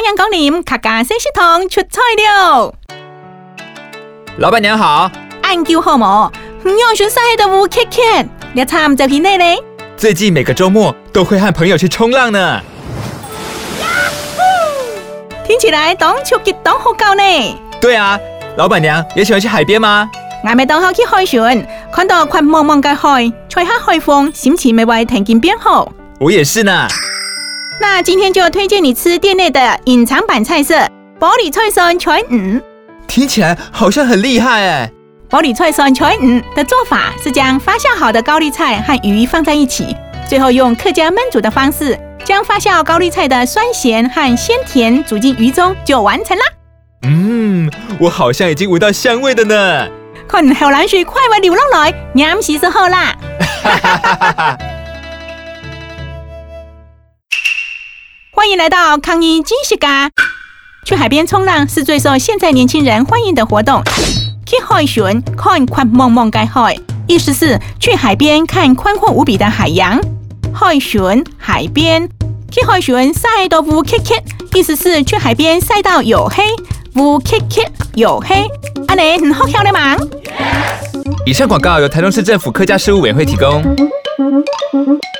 迎光临客家小食堂出菜了。 老板娘好， 按叫好无？用选晒的乌 Kit， 你参就去内嘞。 最近每个周末都会和朋友去冲浪呢。 听起来当秋吉当好搞呢。 对啊，老板娘也喜欢去海边吗？ 我们当好去海船，看到宽茫茫的海，吹下海风，心情没会停静变好。 我也是呢。 那今天就推荐你吃店内的隐藏版菜色——玻璃菜酸全鱼。 听起来好像很厉害哎。 玻璃菜酸全鱼的做法是将发酵好的高丽菜和鱼放在一起，最后用客家焖煮的方式，将发酵高丽菜的酸咸和鲜甜煮进鱼中，就完成啦。 我好像已经闻到香味的呢。 看后冷水快快流落来，饮是时候啦。欢迎来到康怡知识家。去海边冲浪是最受现在年轻人欢迎的活动。去海船看宽茫茫的海，意思是去海边看宽阔无比的海洋。海船海边，去海船晒到乌 Kit， 意思是去海边晒到黝黑，乌 Kit 黝黑。安尼很好笑的嘛。 以上广告由台中市政府客家事务委员会提供。